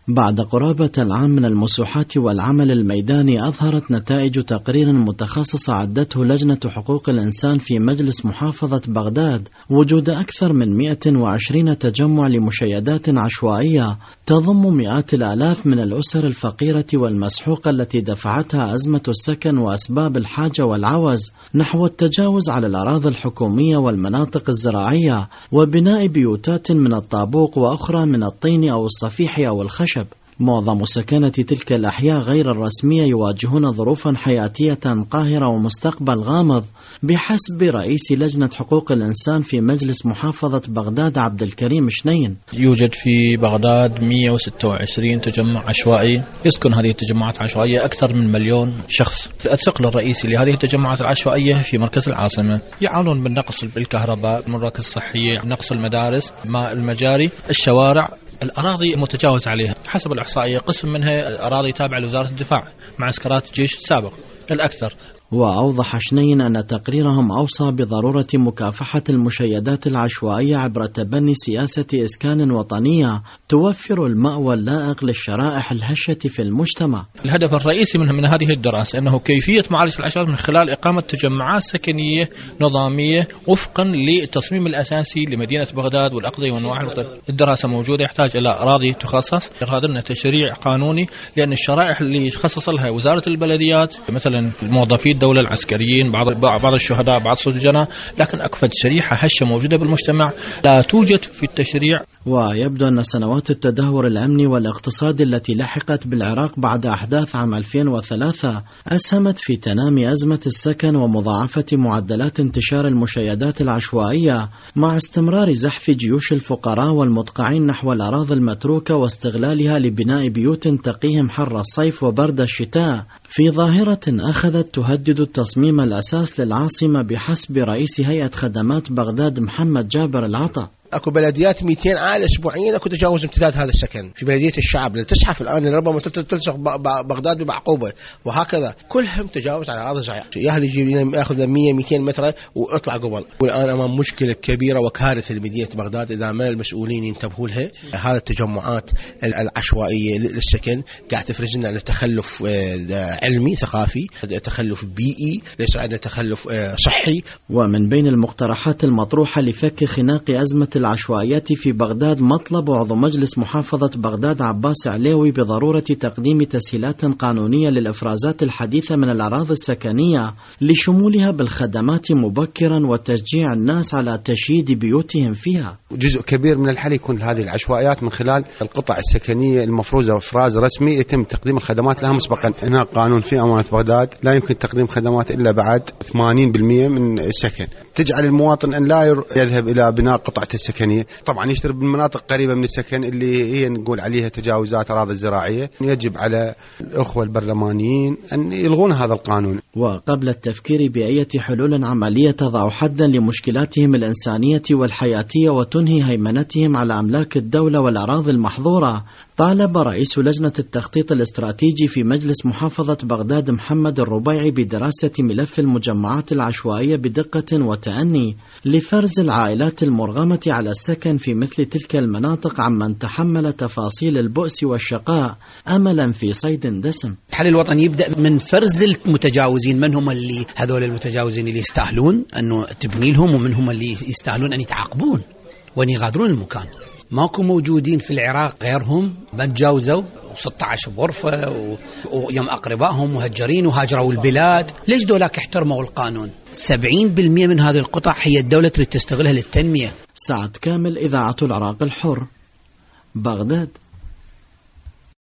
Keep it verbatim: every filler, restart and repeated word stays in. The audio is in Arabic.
بعد قرابة العام من المسوحات والعمل الميداني، أظهرت نتائج تقرير متخصص عدته لجنة حقوق الإنسان في مجلس محافظة بغداد وجود أكثر من مئة وعشرين تجمع لمشيدات عشوائية تضم مئات الآلاف من الأسر الفقيرة والمسحوقة التي دفعتها أزمة السكن وأسباب الحاجة والعوز نحو التجاوز على الأراضي الحكومية والمناطق الزراعية وبناء بيوتات من الطابوق وأخرى من الطين أو الصفيح أو الخشب. معظم سكنة تلك الأحياء غير الرسمية يواجهون ظروفا حياتية قاهرة ومستقبل غامض بحسب رئيس لجنة حقوق الإنسان في مجلس محافظة بغداد عبد الكريم شنين. يوجد في بغداد مئة وستة وعشرين تجمع عشوائي، يسكن هذه التجمعات العشوائية أكثر من مليون شخص. الثقل الرئيسي لهذه التجمعات العشوائية في مركز العاصمة، يعانون من نقص بالكهرباء، المراكز الصحية، نقص المدارس، ماء المجاري، الشوارع، الأراضي متجاوز عليها. حسب الإحصائية قسم منها أراضي تابعة لوزارة الدفاع، معسكرات الجيش السابق الأكثر. وأوضح شنين أن تقريرهم أوصى بضرورة مكافحة المشيدات العشوائية عبر تبني سياسة إسكان وطنية توفر المأوى اللائق للشرائح الهشة في المجتمع. الهدف الرئيسي من من هذه الدراسة أنه كيفية معالجة العشوائيات من خلال إقامة تجمعات سكنية نظامية وفقا للتصميم الأساسي لمدينة بغداد والأقضية والنواحي المختلفة. الدراسة موجودة، يحتاج إلى أراضي تخصص، هذا لنا تشريع قانوني، لأن الشرائح اللي خصص لها وزارة البلديات مثلا الموظفين الدولة العسكريين، بعض بعض الشهداء، بعض السجناء، لكن أكفد شريحة هشة موجودة بالمجتمع لا توجد في التشريع. ويبدو أن سنوات التدهور الأمني والاقتصادي التي لحقت بالعراق بعد أحداث عام ألفين وثلاثة أسهمت في تنامي أزمة السكن ومضاعفة معدلات انتشار المشيدات العشوائية مع استمرار زحف جيوش الفقراء والمدقعين نحو الأراضي المتروكة واستغلالها لبناء بيوت تقيهم حر الصيف وبرد الشتاء، في ظاهرة أخذت تهدد التصميم الأساس للعاصمة بحسب رئيس هيئة خدمات بغداد محمد جابر العطا. اكو بلديات مئتين عائله اسبوعيا اكو تجاوز امتداد هذا السكن في بلديه الشعب اللي تزحف الان ربما تلصق بغداد بمعقوبه، وهكذا كلهم تجاوز على اراضي زراعيه. يا اهل يجي ياخذ مئة مئتين متر واطلع قبل. والان امام مشكله كبيره وكارثه لمدينه بغداد اذا ما المسؤولين ينتبهوا لها. هذا التجمعات العشوائيه للسكن قاعد تفرز لنا لتخلف علمي ثقافي، تخلف بيئي، ليس عندنا تخلف صحي. ومن بين المقترحات المطروحه لفك خناق ازمه العشوائيات في بغداد مطلب عضو مجلس محافظة بغداد عباس عليوي بضرورة تقديم تسهيلات قانونية للإفرازات الحديثة من الأراضي السكنية لشمولها بالخدمات مبكرا وتشجيع الناس على تشييد بيوتهم فيها. جزء كبير من الحل يكون هذه العشوائيات من خلال القطع السكنية المفروزة إفراز رسمي يتم تقديم الخدمات لها مسبقا. هناك قانون في أمانة بغداد لا يمكن تقديم خدمات إلا بعد ثمانين بالمئة من السكن، تجعل المواطن أن لا يذهب إلى بناء قطعة السكنية. طبعا يشتري بالمناطق قريبة من السكن اللي هي نقول عليها تجاوزات أراضي الزراعية. يجب على الأخوة البرلمانيين أن يلغون هذا القانون. وقبل التفكير بأية حلول عملية تضع حدا لمشكلاتهم الإنسانية والحياتية وتنهي هيمنتهم على أملاك الدولة والأراضي المحظورة، طالب رئيس لجنة التخطيط الاستراتيجي في مجلس محافظة بغداد محمد الربيعي بدراسة ملف المجمعات العشوائية بدقة وتأني لفرز العائلات المرغمة على السكن في مثل تلك المناطق عمن تحمل تفاصيل البؤس والشقاء أملا في صيد دسم. الحل الوطني يبدأ من فرز المتجاوزين، من هم اللي هذول المتجاوزين اللي يستاهلون أنه تبني لهم، ومن هم اللي يستاهلون أن يتعاقبون وأن يغادرون المكان. ماكو موجودين في العراق غيرهم ما تجاوزوا وستة عشر غرفة ويوم أقربائهم مهجرين وهاجروا البلاد. ليش دولاك احترموا القانون؟ سبعين بالمئة من هذه القطع هي الدولة اللي تستغلها للتنمية. سعد كامل، إذاعة العراق الحر، بغداد.